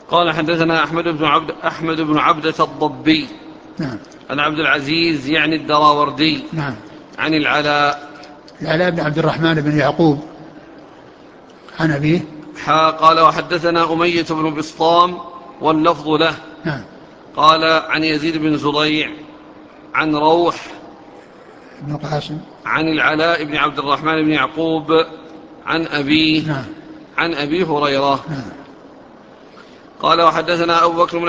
قال حدثنا أحمد بن عبدة الضبي. نعم. عن عبد العزيز يعني الدراوردي. نعم. عن العلاء بن عبد الرحمن بن يعقوب عن أبيه. قال وحدثنا أمية بن بسطام واللفظ له. نعم. قال عن يزيد بن زريع عن روح بن قاسم عن العلاء بن عبد الرحمن بن يعقوب عن أبيه. نعم. عن أبي هريرة. نعم. قال وحدثنا أبو بكر